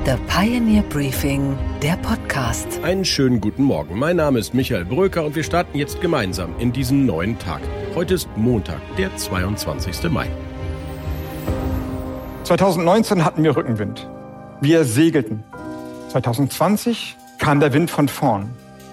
The Pioneer Briefing, der Podcast. Einen schönen guten Morgen. Mein Name ist Michael Bröker und wir starten jetzt gemeinsam in diesen neuen Tag. Heute ist Montag, der 22. Mai. 2019 hatten wir Rückenwind. Wir segelten. 2020 kam der Wind von vorn.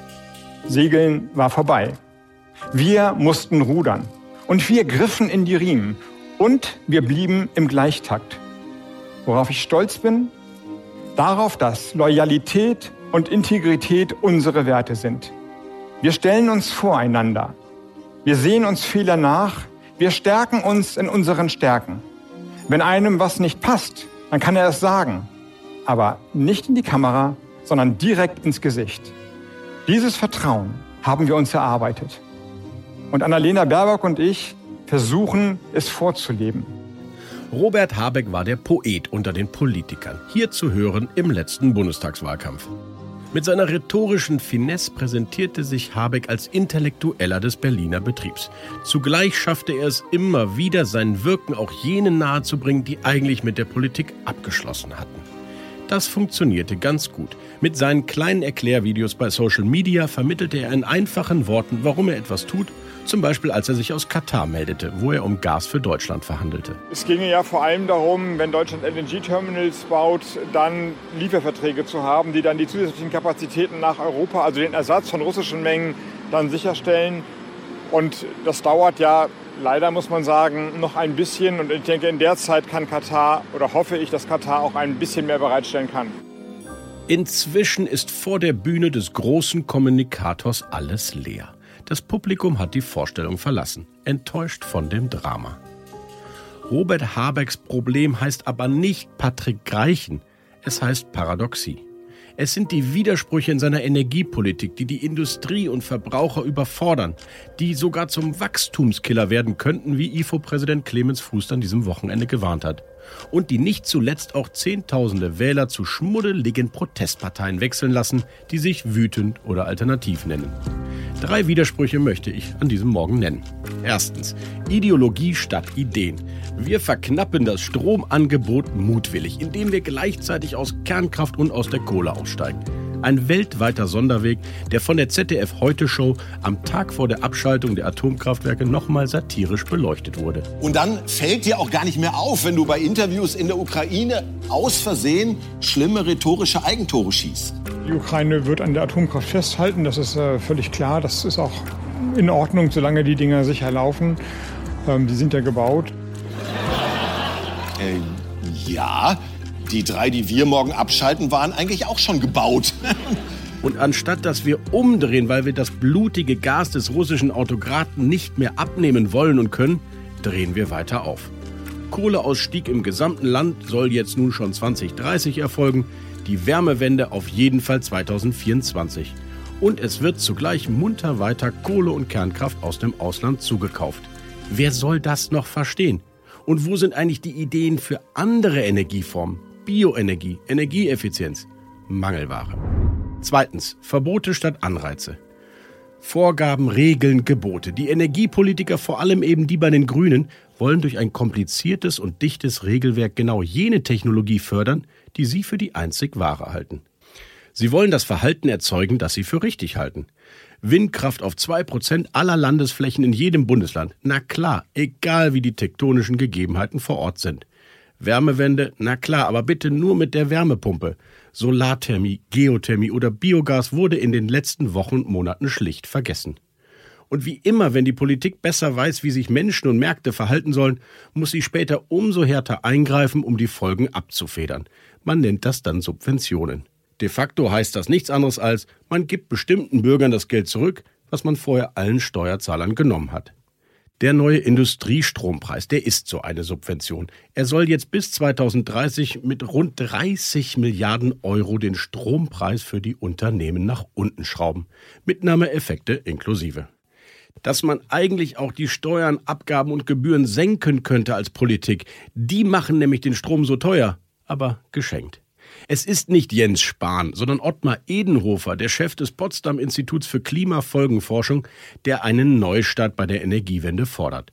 Segeln war vorbei. Wir mussten rudern. Und wir griffen in die Riemen. Und wir blieben im Gleichtakt. Worauf ich stolz bin? Darauf, dass Loyalität und Integrität unsere Werte sind. Wir stellen uns voreinander. Wir sehen uns Fehler nach. Wir stärken uns in unseren Stärken. Wenn einem was nicht passt, dann kann er es sagen. Aber nicht in die Kamera, sondern direkt ins Gesicht. Dieses Vertrauen haben wir uns erarbeitet. Und Annalena Baerbock und ich versuchen, es vorzuleben. Robert Habeck war der Poet unter den Politikern. Hier zu hören im letzten Bundestagswahlkampf. Mit seiner rhetorischen Finesse präsentierte sich Habeck als Intellektueller des Berliner Betriebs. Zugleich schaffte er es immer wieder, sein Wirken auch jenen nahezubringen, die eigentlich mit der Politik abgeschlossen hatten. Das funktionierte ganz gut. Mit seinen kleinen Erklärvideos bei Social Media vermittelte er in einfachen Worten, warum er etwas tut. Zum Beispiel, als er sich aus Katar meldete, wo er um Gas für Deutschland verhandelte. Es ginge ja vor allem darum, wenn Deutschland LNG-Terminals baut, dann Lieferverträge zu haben, die dann die zusätzlichen Kapazitäten nach Europa, also den Ersatz von russischen Mengen, dann sicherstellen. Und das dauert ja, leider muss man sagen, noch ein bisschen. Und ich denke, in der Zeit kann Katar, oder hoffe ich, dass Katar auch ein bisschen mehr bereitstellen kann. Inzwischen ist vor der Bühne des großen Kommunikators alles leer. Das Publikum hat die Vorstellung verlassen, enttäuscht von dem Drama. Robert Habecks Problem heißt aber nicht Patrick Greichen, es heißt Paradoxie. Es sind die Widersprüche in seiner Energiepolitik, die die Industrie und Verbraucher überfordern, die sogar zum Wachstumskiller werden könnten, wie IFO-Präsident Clemens Fuß an diesem Wochenende gewarnt hat. Und die nicht zuletzt auch Zehntausende Wähler zu schmuddeligen Protestparteien wechseln lassen, die sich wütend oder alternativ nennen. 3 Widersprüche möchte ich an diesem Morgen nennen. Erstens, Ideologie statt Ideen. Wir verknappen das Stromangebot mutwillig, indem wir gleichzeitig aus Kernkraft und aus der Kohle aussteigen. Ein weltweiter Sonderweg, der von der ZDF-Heute-Show am Tag vor der Abschaltung der Atomkraftwerke nochmal satirisch beleuchtet wurde. Und dann fällt dir auch gar nicht mehr auf, wenn du bei Interviews in der Ukraine aus Versehen schlimme rhetorische Eigentore schießt. Die Ukraine wird an der Atomkraft festhalten, das ist völlig klar. Das ist auch in Ordnung, solange die Dinger sicher laufen. Die sind ja gebaut. Ja, die 3, die wir morgen abschalten, waren eigentlich auch schon gebaut. Und anstatt dass wir umdrehen, weil wir das blutige Gas des russischen Autokraten nicht mehr abnehmen wollen und können, drehen wir weiter auf. Kohleausstieg im gesamten Land soll jetzt nun schon 2030 erfolgen, die Wärmewende auf jeden Fall 2024. Und es wird zugleich munter weiter Kohle und Kernkraft aus dem Ausland zugekauft. Wer soll das noch verstehen? Und wo sind eigentlich die Ideen für andere Energieformen? Bioenergie, Energieeffizienz, Mangelware. Zweitens, Verbote statt Anreize. Vorgaben, Regeln, Gebote. Die Energiepolitiker, vor allem eben die bei den Grünen, wollen durch ein kompliziertes und dichtes Regelwerk genau jene Technologie fördern, die sie für die einzig wahre halten. Sie wollen das Verhalten erzeugen, das sie für richtig halten. Windkraft auf 2% aller Landesflächen in jedem Bundesland. Na klar, egal wie die tektonischen Gegebenheiten vor Ort sind. Wärmewende, na klar, aber bitte nur mit der Wärmepumpe. Solarthermie, Geothermie oder Biogas wurde in den letzten Wochen und Monaten schlicht vergessen. Und wie immer, wenn die Politik besser weiß, wie sich Menschen und Märkte verhalten sollen, muss sie später umso härter eingreifen, um die Folgen abzufedern. Man nennt das dann Subventionen. De facto heißt das nichts anderes als, man gibt bestimmten Bürgern das Geld zurück, was man vorher allen Steuerzahlern genommen hat. Der neue Industriestrompreis, der ist so eine Subvention. Er soll jetzt bis 2030 mit rund 30 Milliarden Euro den Strompreis für die Unternehmen nach unten schrauben. Mitnahmeeffekte inklusive. Dass man eigentlich auch die Steuern, Abgaben und Gebühren senken könnte als Politik. Die machen nämlich den Strom so teuer, aber geschenkt. Es ist nicht Jens Spahn, sondern Ottmar Edenhofer, der Chef des Potsdam-Instituts für Klimafolgenforschung, der einen Neustart bei der Energiewende fordert.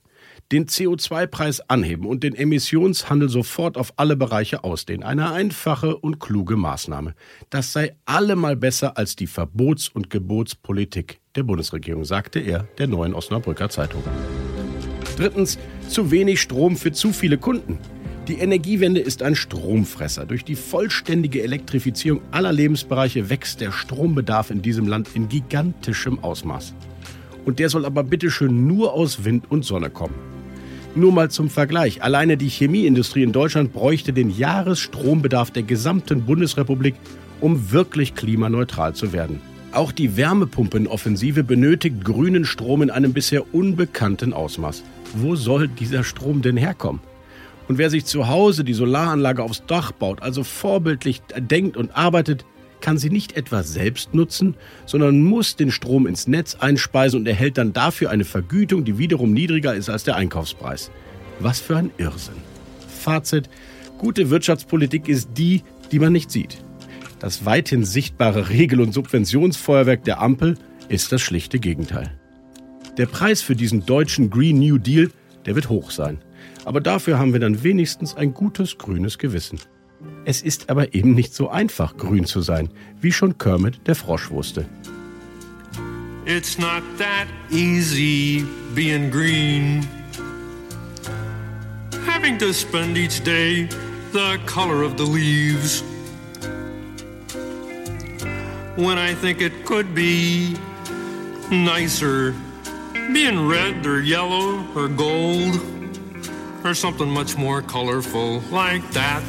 Den CO2-Preis anheben und den Emissionshandel sofort auf alle Bereiche ausdehnen. Eine einfache und kluge Maßnahme. Das sei allemal besser als die Verbots- und Gebotspolitik der Bundesregierung, sagte er der Neuen Osnabrücker Zeitung. Drittens, zu wenig Strom für zu viele Kunden. Die Energiewende ist ein Stromfresser. Durch die vollständige Elektrifizierung aller Lebensbereiche wächst der Strombedarf in diesem Land in gigantischem Ausmaß. Und der soll aber bitteschön nur aus Wind und Sonne kommen. Nur mal zum Vergleich. Alleine die Chemieindustrie in Deutschland bräuchte den Jahresstrombedarf der gesamten Bundesrepublik, um wirklich klimaneutral zu werden. Auch die Wärmepumpenoffensive benötigt grünen Strom in einem bisher unbekannten Ausmaß. Wo soll dieser Strom denn herkommen? Und wer sich zu Hause die Solaranlage aufs Dach baut, also vorbildlich denkt und arbeitet, kann sie nicht etwa selbst nutzen, sondern muss den Strom ins Netz einspeisen und erhält dann dafür eine Vergütung, die wiederum niedriger ist als der Einkaufspreis. Was für ein Irrsinn. Fazit: Gute Wirtschaftspolitik ist die man nicht sieht. Das weithin sichtbare Regel- und Subventionsfeuerwerk der Ampel ist das schlichte Gegenteil. Der Preis für diesen deutschen Green New Deal, der wird hoch sein. Aber dafür haben wir dann wenigstens ein gutes grünes Gewissen. Es ist aber eben nicht so einfach, grün zu sein, wie schon Kermit der Frosch wusste. It's not that easy being green. Having to spend each day the color of the leaves. When I think it could be nicer being red or yellow or gold or something much more colorful like that.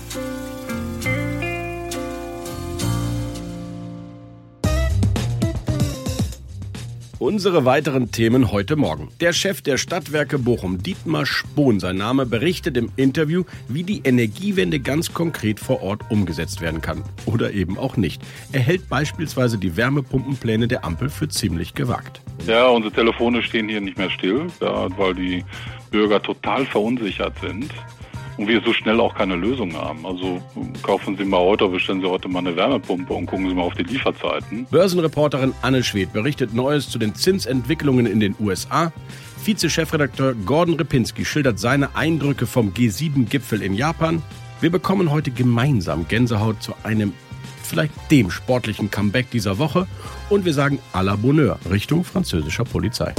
Unsere weiteren Themen heute Morgen. Der Chef der Stadtwerke Bochum, Dietmar Spohn, sein Name, berichtet im Interview, wie die Energiewende ganz konkret vor Ort umgesetzt werden kann. Oder eben auch nicht. Er hält beispielsweise die Wärmepumpenpläne der Ampel für ziemlich gewagt. Ja, unsere Telefone stehen hier nicht mehr still, weil die Bürger total verunsichert sind. Und wir so schnell auch keine Lösung haben. Also kaufen Sie mal heute, bestellen Sie heute mal eine Wärmepumpe und gucken Sie mal auf die Lieferzeiten. Börsenreporterin Anne Schwedt berichtet Neues zu den Zinsentwicklungen in den USA. Vize-Chefredakteur Gordon Repinski schildert seine Eindrücke vom G7-Gipfel in Japan. Wir bekommen heute gemeinsam Gänsehaut zu einem, vielleicht dem sportlichen Comeback dieser Woche. Und wir sagen à la Bonheur Richtung französischer Polizei.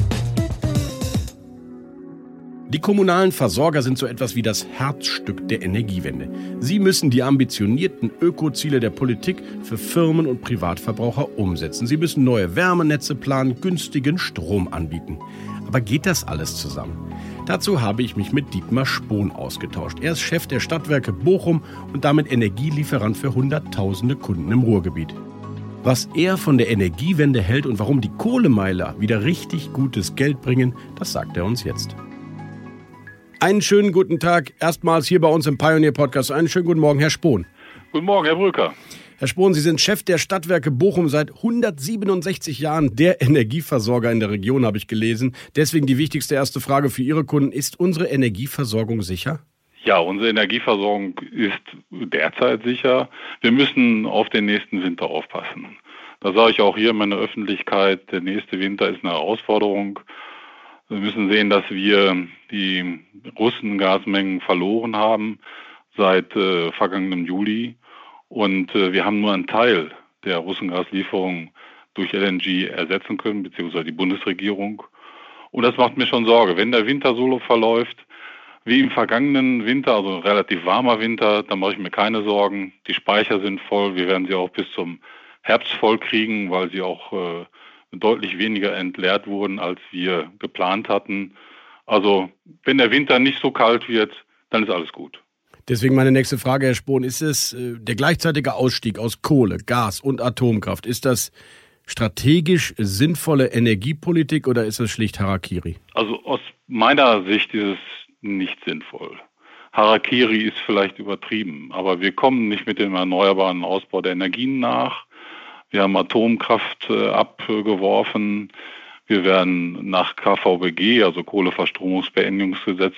Die kommunalen Versorger sind so etwas wie das Herzstück der Energiewende. Sie müssen die ambitionierten Ökoziele der Politik für Firmen und Privatverbraucher umsetzen. Sie müssen neue Wärmenetze planen, günstigen Strom anbieten. Aber geht das alles zusammen? Dazu habe ich mich mit Dietmar Spohn ausgetauscht. Er ist Chef der Stadtwerke Bochum und damit Energielieferant für Hunderttausende Kunden im Ruhrgebiet. Was er von der Energiewende hält und warum die Kohlemeiler wieder richtig gutes Geld bringen, das sagt er uns jetzt. Einen schönen guten Tag, erstmals hier bei uns im Pioneer Podcast. Einen schönen guten Morgen, Herr Spohn. Guten Morgen, Herr Brücker. Herr Spohn, Sie sind Chef der Stadtwerke Bochum seit 167 Jahren, der Energieversorger in der Region, habe ich gelesen. Deswegen die wichtigste erste Frage für Ihre Kunden. Ist unsere Energieversorgung sicher? Ja, unsere Energieversorgung ist derzeit sicher. Wir müssen auf den nächsten Winter aufpassen. Da sage ich auch hier in meiner Öffentlichkeit, der nächste Winter ist eine Herausforderung. Wir müssen sehen, dass wir die Russengasmengen verloren haben seit vergangenem Juli. Und wir haben nur einen Teil der Russengaslieferung durch LNG ersetzen können, beziehungsweise die Bundesregierung. Und das macht mir schon Sorge. Wenn der Winter so verläuft wie im vergangenen Winter, also ein relativ warmer Winter, dann mache ich mir keine Sorgen. Die Speicher sind voll. Wir werden sie auch bis zum Herbst voll kriegen, weil sie auch deutlich weniger entleert wurden, als wir geplant hatten. Also wenn der Winter nicht so kalt wird, dann ist alles gut. Deswegen meine nächste Frage, Herr Spohn, ist es der gleichzeitige Ausstieg aus Kohle, Gas und Atomkraft, ist das strategisch sinnvolle Energiepolitik oder ist es schlicht Harakiri? Also aus meiner Sicht ist es nicht sinnvoll. Harakiri ist vielleicht übertrieben, aber wir kommen nicht mit dem erneuerbaren Ausbau der Energien nach. Wir haben Atomkraft abgeworfen. Wir werden nach KVBG, also Kohleverstromungsbeendigungsgesetz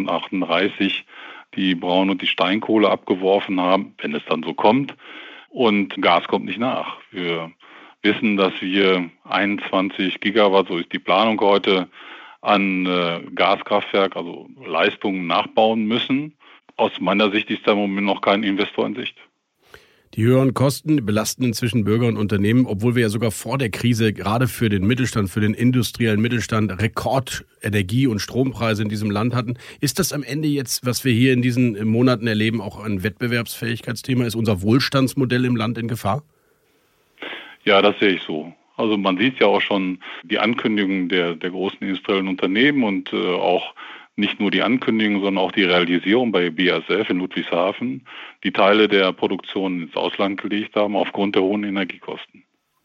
2038, die Braun- und die Steinkohle abgeworfen haben, wenn es dann so kommt. Und Gas kommt nicht nach. Wir wissen, dass wir 21 Gigawatt, so ist die Planung heute, an Gaskraftwerk, also Leistungen nachbauen müssen. Aus meiner Sicht ist da im Moment noch kein Investor in Sicht. Die höheren Kosten belasten inzwischen Bürger und Unternehmen, obwohl wir ja sogar vor der Krise gerade für den Mittelstand, für den industriellen Mittelstand Rekordenergie- und Strompreise in diesem Land hatten. Ist das am Ende jetzt, was wir hier in diesen Monaten erleben, auch ein Wettbewerbsfähigkeitsthema? Ist unser Wohlstandsmodell im Land in Gefahr? Ja, das sehe ich so. Also man sieht ja auch schon die Ankündigungen der großen industriellen Unternehmen und auch nicht nur die Ankündigung, sondern auch die Realisierung bei BASF in Ludwigshafen, die Teile der Produktion ins Ausland gelegt haben aufgrund der hohen Energiekosten.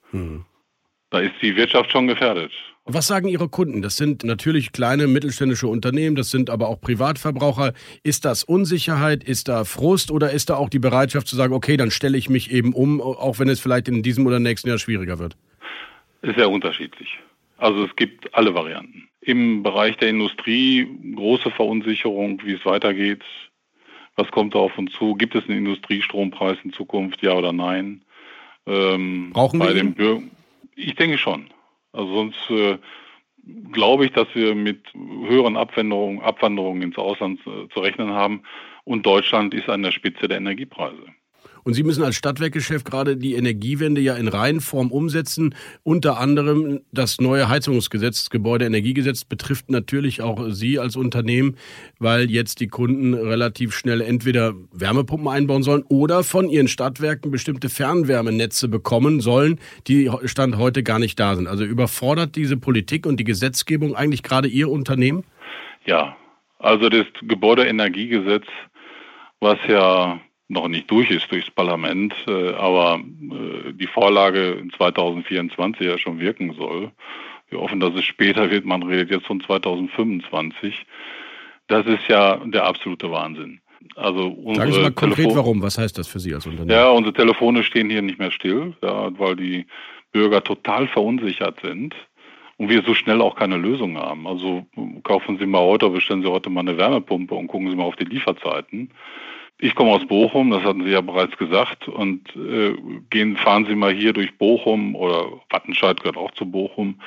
Da ist die Wirtschaft schon gefährdet. Was sagen Ihre Kunden? Das sind natürlich kleine mittelständische Unternehmen, das sind aber auch Privatverbraucher. Ist das Unsicherheit, ist da Frust oder ist da auch die Bereitschaft zu sagen, okay, dann stelle ich mich eben um, auch wenn es vielleicht in diesem oder nächsten Jahr schwieriger wird? Ist sehr unterschiedlich. Also es gibt alle Varianten. Im Bereich der Industrie große Verunsicherung, wie es weitergeht. Was kommt da auf uns zu? Gibt es einen Industriestrompreis in Zukunft, ja oder nein? Brauchen wir ihn? Ich denke schon. Also sonst glaube ich, dass wir mit höheren Abwanderungen ins Ausland zu rechnen haben. Und Deutschland ist an der Spitze der Energiepreise. Und Sie müssen als Stadtwerkechef gerade die Energiewende ja in Reihenform umsetzen. Unter anderem das neue Heizungsgesetz, Gebäudeenergiegesetz, betrifft natürlich auch Sie als Unternehmen, weil jetzt die Kunden relativ schnell entweder Wärmepumpen einbauen sollen oder von ihren Stadtwerken bestimmte Fernwärmenetze bekommen sollen, die Stand heute gar nicht da sind. Also überfordert diese Politik und die Gesetzgebung eigentlich gerade Ihr Unternehmen? Ja, also das Gebäudeenergiegesetz, was ja noch nicht durch ist durchs Parlament, aber die Vorlage in 2024 ja schon wirken soll. Wir hoffen, dass es später wird. Man redet jetzt von 2025. Das ist ja der absolute Wahnsinn. Also sagen Sie mal konkret, warum? Was heißt das für Sie als Unternehmen? Ja, unsere Telefone stehen hier nicht mehr still, ja, weil die Bürger total verunsichert sind und wir so schnell auch keine Lösung haben. Also kaufen Sie mal heute, bestellen Sie heute mal eine Wärmepumpe und gucken Sie mal auf die Lieferzeiten. Ich komme aus Bochum, das hatten Sie ja bereits gesagt, und fahren Sie mal hier durch Bochum oder Wattenscheid gehört auch zu Bochum,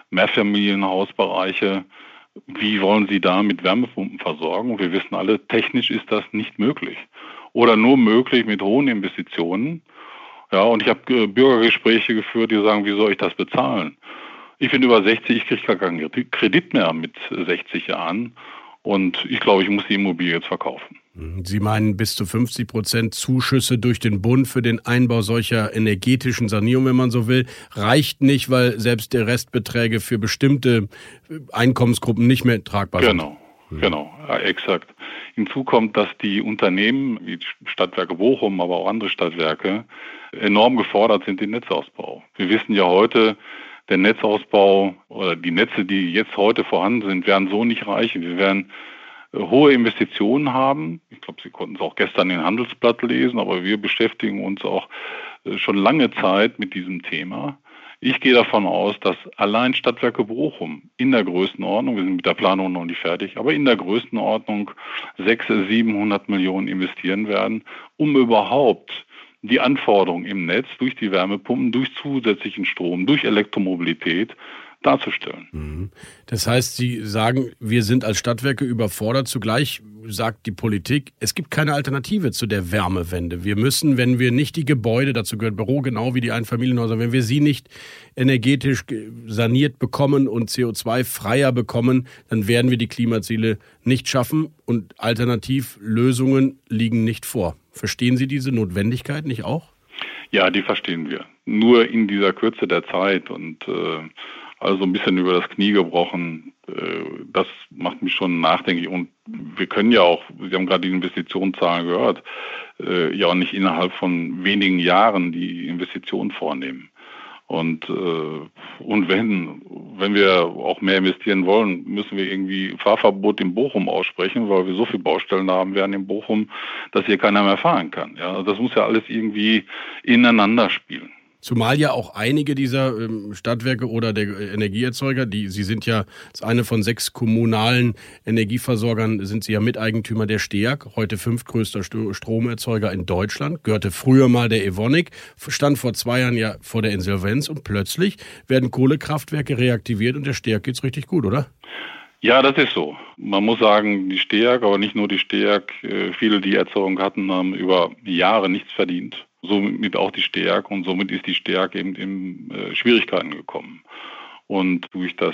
Mehrfamilienhausbereiche. Wie wollen Sie da mit Wärmepumpen versorgen? Wir wissen alle, technisch ist das nicht möglich oder nur möglich mit hohen Investitionen. Ja, und ich habe Bürgergespräche geführt, die sagen, wie soll ich das bezahlen? Ich bin über 60, ich kriege gar keinen Kredit mehr mit 60 Jahren und ich glaube, ich muss die Immobilie jetzt verkaufen. Sie meinen bis zu 50% Zuschüsse durch den Bund für den Einbau solcher energetischen Sanierung, wenn man so will, reicht nicht, weil selbst die Restbeträge für bestimmte Einkommensgruppen nicht mehr tragbar sind. Genau, ja, exakt. Hinzu kommt, dass die Unternehmen wie Stadtwerke Bochum, aber auch andere Stadtwerke enorm gefordert sind im Netzausbau. Wir wissen ja heute, der Netzausbau oder die Netze, die jetzt heute vorhanden sind, werden so nicht reichen. Wir werden hohe Investitionen haben. Ich glaube, Sie konnten es auch gestern in Handelsblatt lesen, aber wir beschäftigen uns auch schon lange Zeit mit diesem Thema. Ich gehe davon aus, dass allein Stadtwerke Bochum in der Größenordnung, wir sind mit der Planung noch nicht fertig, aber in der Größenordnung 600-700 Millionen investieren werden, um überhaupt die Anforderungen im Netz durch die Wärmepumpen, durch zusätzlichen Strom, durch Elektromobilität darzustellen. Das heißt, Sie sagen, wir sind als Stadtwerke überfordert. Zugleich sagt die Politik, es gibt keine Alternative zu der Wärmewende. Wir müssen, wenn wir nicht die Gebäude, dazu gehört Büro genau wie die Einfamilienhäuser, wenn wir sie nicht energetisch saniert bekommen und CO2-freier bekommen, dann werden wir die Klimaziele nicht schaffen und Alternativlösungen liegen nicht vor. Verstehen Sie diese Notwendigkeit nicht auch? Ja, die verstehen wir. Nur in dieser Kürze der Zeit und also ein bisschen über das Knie gebrochen, das macht mich schon nachdenklich. Und wir können ja auch, Sie haben gerade die Investitionszahlen gehört, ja auch nicht innerhalb von wenigen Jahren die Investitionen vornehmen. Und wenn wir auch mehr investieren wollen, müssen wir irgendwie Fahrverbot in Bochum aussprechen, weil wir so viele Baustellen haben werden in Bochum, dass hier keiner mehr fahren kann. Ja, das muss ja alles irgendwie ineinander spielen. Zumal ja auch einige dieser Stadtwerke oder der Energieerzeuger, Sie sind ja als eine von 6 kommunalen Energieversorgern, sind Sie ja Miteigentümer der STEAG, heute 5. größter Stromerzeuger in Deutschland, gehörte früher mal der Evonik, stand vor 2 Jahren ja vor der Insolvenz und plötzlich werden Kohlekraftwerke reaktiviert und der STEAG geht's richtig gut, oder? Ja, das ist so. Man muss sagen, die STEAG, aber nicht nur die STEAG, viele, die Erzeugung hatten, haben über Jahre nichts verdient. Somit auch die STEAG und somit ist die STEAG eben in Schwierigkeiten gekommen. Und durch das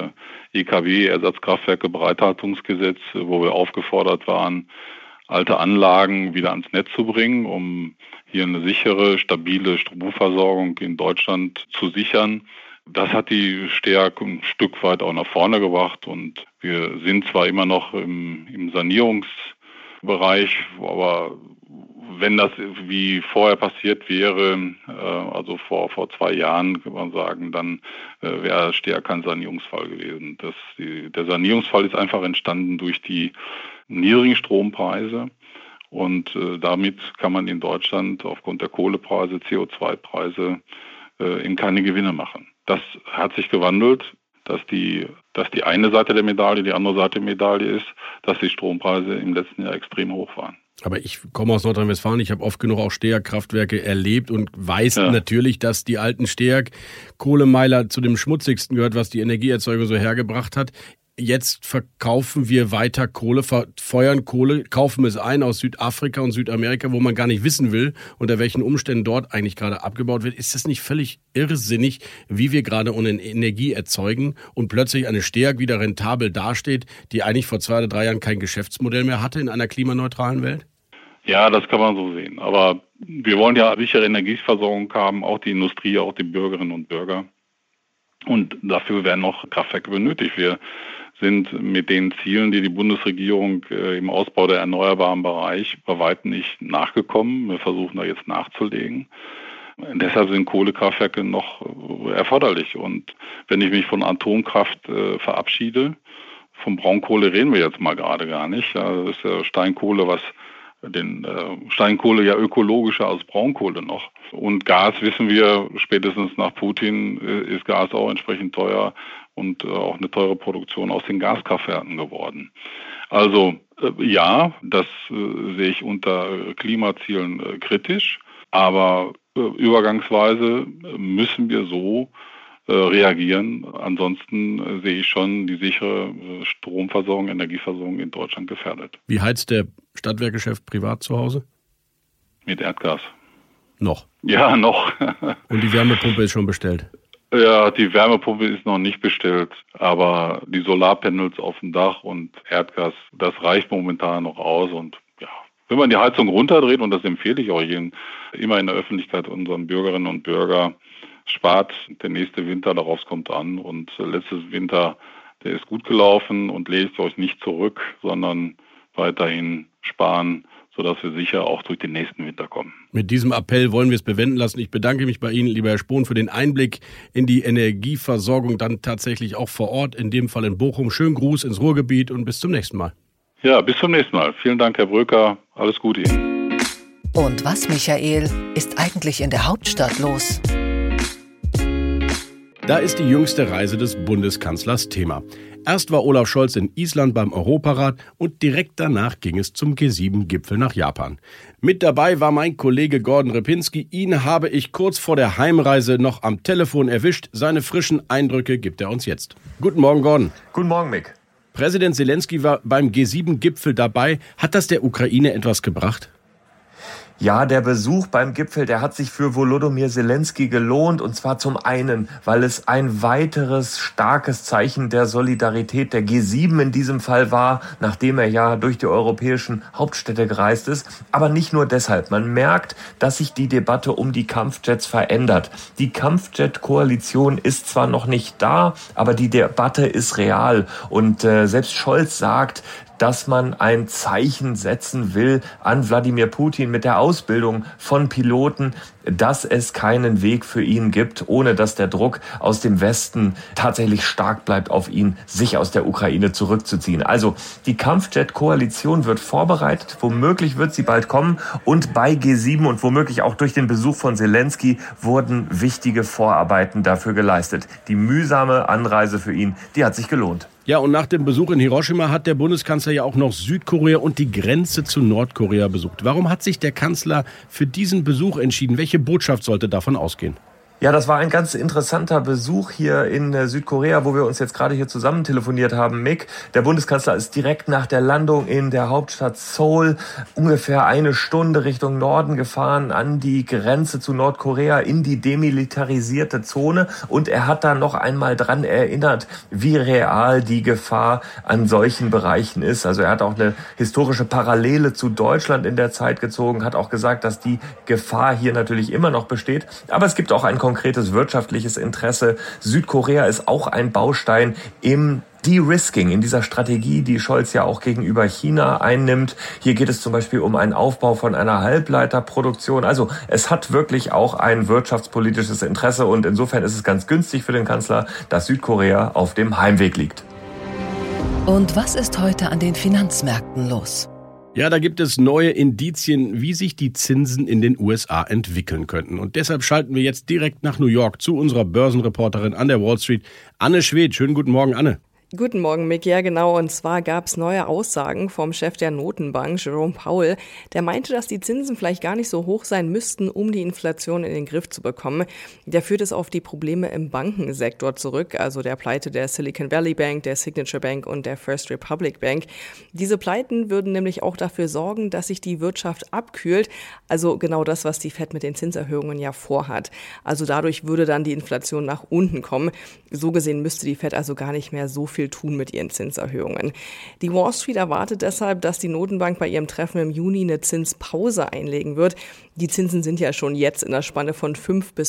EKW, Ersatzkraftwerke-Bereithaltungsgesetz, wo wir aufgefordert waren, alte Anlagen wieder ans Netz zu bringen, um hier eine sichere, stabile Stromversorgung in Deutschland zu sichern. Das hat die STEAG ein Stück weit auch nach vorne gebracht und wir sind zwar immer noch im Sanierungsbereich, aber wenn das wie vorher passiert wäre, also vor 2 Jahren, kann man sagen, dann wäre STEAG kein Sanierungsfall gewesen. Der Sanierungsfall ist einfach entstanden durch die niedrigen Strompreise und damit kann man in Deutschland aufgrund der Kohlepreise, CO2-Preise eben keine Gewinne machen. Das hat sich gewandelt, dass die eine Seite der Medaille, die andere Seite der Medaille ist, dass die Strompreise im letzten Jahr extrem hoch waren. Aber ich komme aus Nordrhein-Westfalen, ich habe oft genug auch STEAG-Kraftwerke erlebt und weiß natürlich, dass die alten STEAG-Kohlemeiler zu dem schmutzigsten gehört, was die Energieerzeugung so hergebracht hat. Jetzt verkaufen wir weiter Kohle, feuern Kohle, kaufen es ein aus Südafrika und Südamerika, wo man gar nicht wissen will, unter welchen Umständen dort eigentlich gerade abgebaut wird. Ist das nicht völlig irrsinnig, wie wir gerade ohne Energie erzeugen und plötzlich eine STEAG wieder rentabel dasteht, die eigentlich vor 2 oder 3 Jahren kein Geschäftsmodell mehr hatte in einer klimaneutralen Welt? Ja, das kann man so sehen. Aber wir wollen ja sichere Energieversorgung haben, auch die Industrie, auch die Bürgerinnen und Bürger. Und dafür werden noch Kraftwerke benötigt. Wir sind mit den Zielen, die die Bundesregierung im Ausbau der erneuerbaren Bereich bei weitem nicht nachgekommen. Wir versuchen da jetzt nachzulegen. Deshalb sind Kohlekraftwerke noch erforderlich. Und wenn ich mich von Atomkraft verabschiede, von Braunkohle reden wir jetzt mal gerade gar nicht. Ja, das ist ja Steinkohle, Steinkohle ja ökologischer als Braunkohle noch. Und Gas, wissen wir, spätestens nach Putin ist Gas auch entsprechend teuer und auch eine teure Produktion aus den Gaskraftwerken geworden. Also ja, das sehe ich unter Klimazielen kritisch, aber übergangsweise müssen wir so reagieren. Ansonsten sehe ich schon die sichere Stromversorgung, Energieversorgung in Deutschland gefährdet. Wie heizt der Stadtwerkechef privat zu Hause? Mit Erdgas. Noch? Ja, noch. Und die Wärmepumpe ist schon bestellt? Ja, die Wärmepumpe ist noch nicht bestellt, aber die Solarpanels auf dem Dach und Erdgas, das reicht momentan noch aus. Und ja, wenn man die Heizung runterdreht, und das empfehle ich auch jedem, immer in der Öffentlichkeit unseren Bürgerinnen und Bürger, spart, der nächste Winter, darauf kommt an. Und letztes Winter, der ist gut gelaufen und legt euch nicht zurück, sondern weiterhin sparen, sodass wir sicher auch durch den nächsten Winter kommen. Mit diesem Appell wollen wir es bewenden lassen. Ich bedanke mich bei Ihnen, lieber Herr Spohn, für den Einblick in die Energieversorgung, dann tatsächlich auch vor Ort, in dem Fall in Bochum. Schönen Gruß ins Ruhrgebiet und bis zum nächsten Mal. Ja, bis zum nächsten Mal. Vielen Dank, Herr Bröker. Alles Gute Ihnen. Und was, Michael, ist eigentlich in der Hauptstadt los? Da ist die jüngste Reise des Bundeskanzlers Thema. Erst war Olaf Scholz in Island beim Europarat und direkt danach ging es zum G7-Gipfel nach Japan. Mit dabei war mein Kollege Gordon Repinski. Ihn habe ich kurz vor der Heimreise noch am Telefon erwischt. Seine frischen Eindrücke gibt er uns jetzt. Guten Morgen, Gordon. Guten Morgen, Mick. Präsident Zelensky war beim G7-Gipfel dabei. Hat das der Ukraine etwas gebracht? Ja, der Besuch beim Gipfel, der hat sich für Volodymyr Zelensky gelohnt. Und zwar zum einen, weil es ein weiteres starkes Zeichen der Solidarität der G7 in diesem Fall war, nachdem er ja durch die europäischen Hauptstädte gereist ist. Aber nicht nur deshalb. Man merkt, dass sich die Debatte um die Kampfjets verändert. Die Kampfjet-Koalition ist zwar noch nicht da, aber die Debatte ist real. Und selbst Scholz sagt, dass man ein Zeichen setzen will an Wladimir Putin mit der Ausbildung von Piloten, dass es keinen Weg für ihn gibt, ohne dass der Druck aus dem Westen tatsächlich stark bleibt auf ihn, sich aus der Ukraine zurückzuziehen. Also die Kampfjet-Koalition wird vorbereitet, womöglich wird sie bald kommen und bei G7 und womöglich auch durch den Besuch von Zelensky wurden wichtige Vorarbeiten dafür geleistet. Die mühsame Anreise für ihn, die hat sich gelohnt. Ja, und nach dem Besuch in Hiroshima hat der Bundeskanzler ja auch noch Südkorea und die Grenze zu Nordkorea besucht. Warum hat sich der Kanzler für diesen Besuch entschieden? Welche Botschaft sollte davon ausgehen? Ja, das war ein ganz interessanter Besuch hier in Südkorea, wo wir uns jetzt gerade hier zusammen telefoniert haben. Mick, der Bundeskanzler ist direkt nach der Landung in der Hauptstadt Seoul ungefähr 1 Stunde Richtung Norden gefahren, an die Grenze zu Nordkorea, in die demilitarisierte Zone. Und er hat da noch einmal dran erinnert, wie real die Gefahr an solchen Bereichen ist. Also er hat auch eine historische Parallele zu Deutschland in der Zeit gezogen, hat auch gesagt, dass die Gefahr hier natürlich immer noch besteht. Aber es gibt auch ein konkretes wirtschaftliches Interesse. Südkorea ist auch ein Baustein im De-Risking, in dieser Strategie, die Scholz ja auch gegenüber China einnimmt. Hier geht es zum Beispiel um einen Aufbau von einer Halbleiterproduktion. Also es hat wirklich auch ein wirtschaftspolitisches Interesse und insofern ist es ganz günstig für den Kanzler, dass Südkorea auf dem Heimweg liegt. Und was ist heute an den Finanzmärkten los? Ja, da gibt es neue Indizien, wie sich die Zinsen in den USA entwickeln könnten. Und deshalb schalten wir jetzt direkt nach New York zu unserer Börsenreporterin an der Wall Street, Anne Schwedt. Schönen guten Morgen, Anne. Guten Morgen, Mick. Ja, genau. Und zwar gab es neue Aussagen vom Chef der Notenbank, Jerome Powell. Der meinte, dass die Zinsen vielleicht gar nicht so hoch sein müssten, um die Inflation in den Griff zu bekommen. Der führt es auf die Probleme im Bankensektor zurück, also der Pleite der Silicon Valley Bank, der Signature Bank und der First Republic Bank. Diese Pleiten würden nämlich auch dafür sorgen, dass sich die Wirtschaft abkühlt. Also genau das, was die Fed mit den Zinserhöhungen ja vorhat. Also dadurch würde dann die Inflation nach unten kommen. So gesehen müsste die Fed also gar nicht mehr so viel tun mit ihren Zinserhöhungen. Die Wall Street erwartet deshalb, dass die Notenbank bei ihrem Treffen im Juni eine Zinspause einlegen wird. Die Zinsen sind ja schon jetzt in der Spanne von 5 bis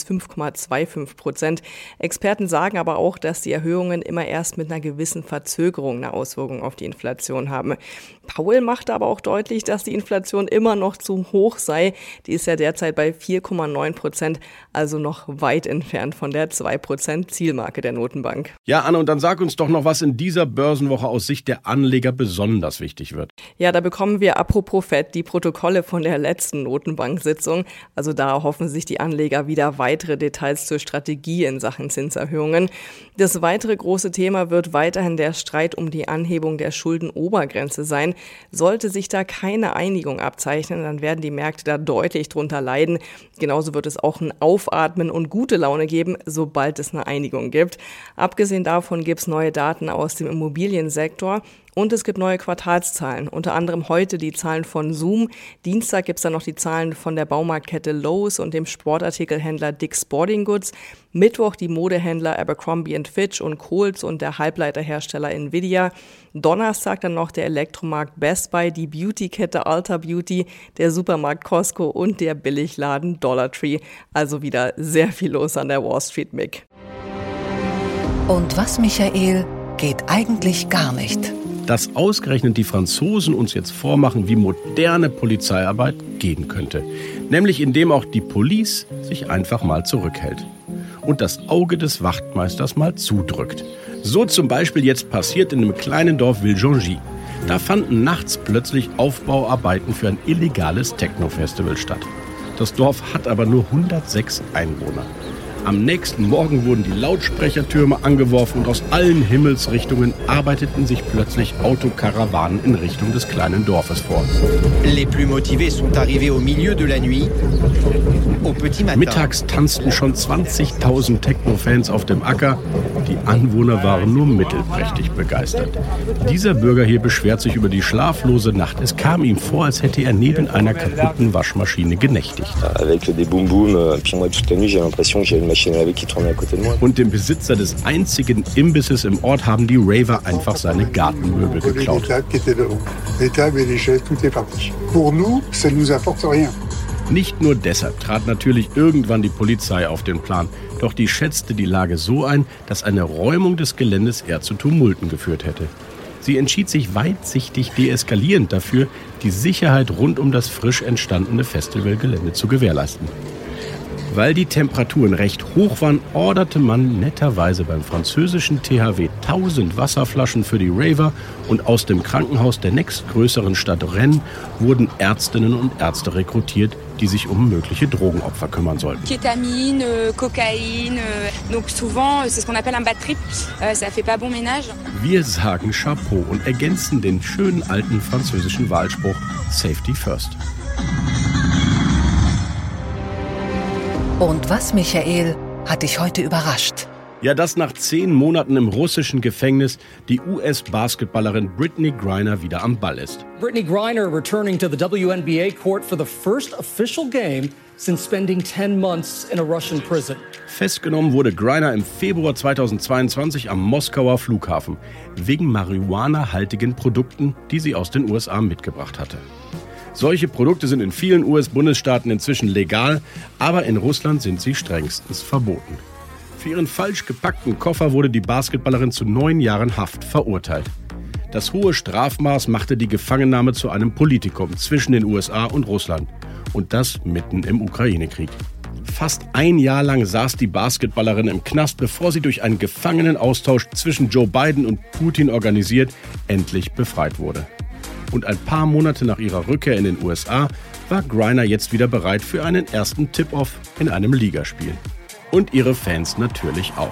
5,25%. Experten sagen aber auch, dass die Erhöhungen immer erst mit einer gewissen Verzögerung eine Auswirkung auf die Inflation haben. Powell machte aber auch deutlich, dass die Inflation immer noch zu hoch sei. Die ist ja derzeit bei 4,9%, also noch weit entfernt von der 2% Zielmarke der Notenbank. Ja, Anne, und dann sag uns doch noch, was in dieser Börsenwoche aus Sicht der Anleger besonders wichtig wird. Ja, da bekommen wir apropos Fed die Protokolle von der letzten Notenbank-Sitzung. Also da erhoffen sich die Anleger wieder weitere Details zur Strategie in Sachen Zinserhöhungen. Das weitere große Thema wird weiterhin der Streit um die Anhebung der Schuldenobergrenze sein. Sollte sich da keine Einigung abzeichnen, dann werden die Märkte da deutlich drunter leiden. Genauso wird es auch ein Aufatmen und gute Laune geben, sobald es eine Einigung gibt. Abgesehen davon gibt es neue Daten aus dem Immobiliensektor. Und es gibt neue Quartalszahlen, unter anderem heute die Zahlen von Zoom. Dienstag gibt es dann noch die Zahlen von der Baumarktkette Lowe's und dem Sportartikelhändler Dick's Sporting Goods. Mittwoch die Modehändler Abercrombie & Fitch und Kohl's und der Halbleiterhersteller Nvidia. Donnerstag dann noch der Elektromarkt Best Buy, die Beautykette Ulta Beauty, der Supermarkt Costco und der Billigladen Dollar Tree. Also wieder sehr viel los an der Wall Street, Mick. Und was, Michael, geht eigentlich gar nicht? Dass ausgerechnet die Franzosen uns jetzt vormachen, wie moderne Polizeiarbeit gehen könnte. Nämlich indem auch die Police sich einfach mal zurückhält und das Auge des Wachtmeisters mal zudrückt. So zum Beispiel jetzt passiert in einem kleinen Dorf Villejongy. Da fanden nachts plötzlich Aufbauarbeiten für ein illegales Techno-Festival statt. Das Dorf hat aber nur 106 Einwohner. Am nächsten Morgen wurden die Lautsprechertürme angeworfen und aus allen Himmelsrichtungen arbeiteten sich plötzlich Autokarawanen in Richtung des kleinen Dorfes vor. Les plus motivés sont arrivés au milieu de la nuit, au petit matin. Mittags tanzten schon 20.000 Techno-Fans auf dem Acker. Die Anwohner waren nur mittelprächtig begeistert. Dieser Bürger hier beschwert sich über die schlaflose Nacht. Es kam ihm vor, als hätte er neben einer kaputten Waschmaschine genächtigt. Avec des boum-boum, puis moi toute la nuit j'ai l'impression que j'ai une machine à laver qui tourne à côté de moi. Und dem Besitzer des einzigen Imbisses im Ort haben die Raver einfach seine Gartenmöbel geklaut. Nicht nur deshalb trat natürlich irgendwann die Polizei auf den Plan. Doch die schätzte die Lage so ein, dass eine Räumung des Geländes eher zu Tumulten geführt hätte. Sie entschied sich weitsichtig deeskalierend dafür, die Sicherheit rund um das frisch entstandene Festivalgelände zu gewährleisten. Weil die Temperaturen recht hoch waren, orderte man netterweise beim französischen THW 1000 Wasserflaschen für die Raver und aus dem Krankenhaus der nächstgrößeren Stadt Rennes wurden Ärztinnen und Ärzte rekrutiert, die sich um mögliche Drogenopfer kümmern sollten. Ketamine, Kokain, donc souvent c'est ce qu'on appelle un bad trip, ça fait pas bon ménage. Wir sagen Chapeau und ergänzen den schönen alten französischen Wahlspruch Safety First. Und was, Michael, hat dich heute überrascht? Ja, dass nach 10 Monaten im russischen Gefängnis die US-Basketballerin Brittney Griner wieder am Ball ist. Brittney Griner returning to the WNBA court for the first official game since spending 10 months in a Russian prison. Festgenommen wurde Griner im Februar 2022 am Moskauer Flughafen wegen marihuana-haltigen Produkten, die sie aus den USA mitgebracht hatte. Solche Produkte sind in vielen US-Bundesstaaten inzwischen legal, aber in Russland sind sie strengstens verboten. Für ihren falsch gepackten Koffer wurde die Basketballerin zu 9 Jahren Haft verurteilt. Das hohe Strafmaß machte die Gefangennahme zu einem Politikum zwischen den USA und Russland. Und das mitten im Ukraine-Krieg. Fast 1 Jahr lang saß die Basketballerin im Knast, bevor sie durch einen Gefangenenaustausch zwischen Joe Biden und Putin organisiert, endlich befreit wurde. Und ein paar Monate nach ihrer Rückkehr in den USA war Griner jetzt wieder bereit für einen ersten Tip-Off in einem Ligaspiel. Und ihre Fans natürlich auch.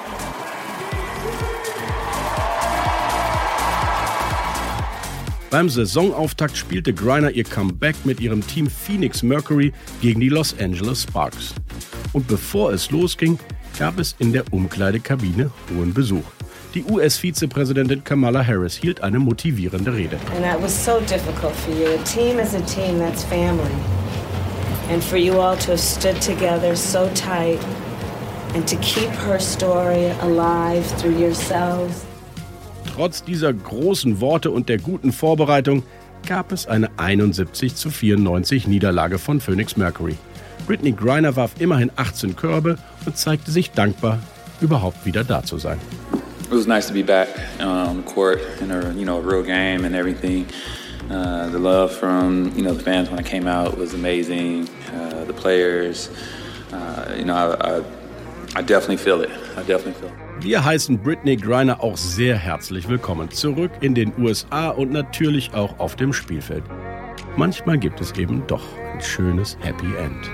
Beim Saisonauftakt spielte Griner ihr Comeback mit ihrem Team Phoenix Mercury gegen die Los Angeles Sparks. Und bevor es losging, gab es in der Umkleidekabine hohen Besuch. Die US-Vizepräsidentin Kamala Harris hielt eine motivierende Rede. And that was so difficult for you. A team is a team, that's family. And for you all to have stood together so tight and to keep her story alive through yourselves. Trotz dieser großen Worte und der guten Vorbereitung gab es eine 71-94 Niederlage von Phoenix Mercury. Brittney Griner warf immerhin 18 Körbe und zeigte sich dankbar, überhaupt wieder da zu sein. It was nice to be back on the court in a real game and everything. The love from the fans when I came out was amazing. The players, I definitely feel it. Wir heißen Brittney Griner auch sehr herzlich willkommen zurück in den USA und natürlich auch auf dem Spielfeld. Manchmal gibt es eben doch ein schönes Happy End.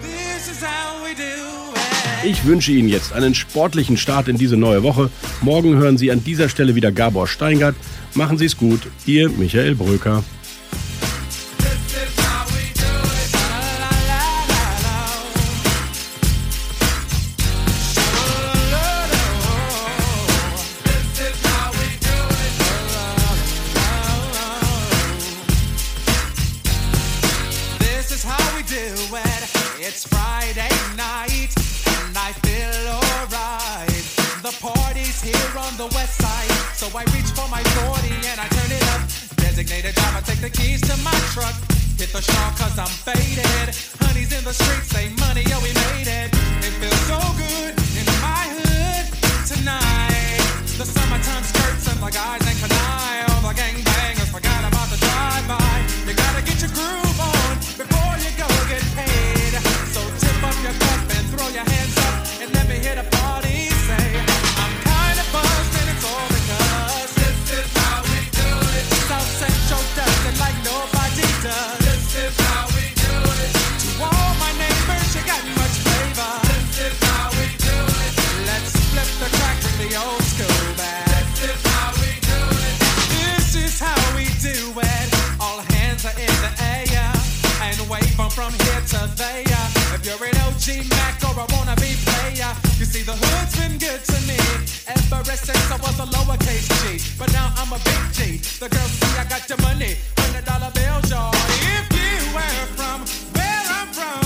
Ich wünsche Ihnen jetzt einen sportlichen Start in diese neue Woche. Morgen hören Sie an dieser Stelle wieder Gabor Steingart. Machen Sie es gut, Ihr Michael Bröker. It's Friday night and I feel alright. The party's here on the west side, so I reach for my 40 and I turn it up. Designated driver, take the keys to my truck. Hit the shawl cause I'm faded. Honey's in the streets, say money, yo we made it. It feels so good in my hood tonight. The summertime skirts and the guys ain't canine. All the gangbangers forgot about the drive-by. You gotta get your groove on before you go get paid. So tip up your cup and throw your hands up and let me hit a party. Say, I'm kind of buzzed and it's all because this is how we do it. South Central does it like nobody does. This is how we do it. To all my neighbors, you got much flavor. This is how we do it. Let's flip the track, bring the old school back. This is how we do it. This is how we do it. All hands are in the air and wave from here to there. If you're an OG Mac or a wannabe player, you see the hood's been good to me ever since I was a lowercase G. But now I'm a big G. The girls see I got the money, $100 bills, y'all. If you were from where I'm from,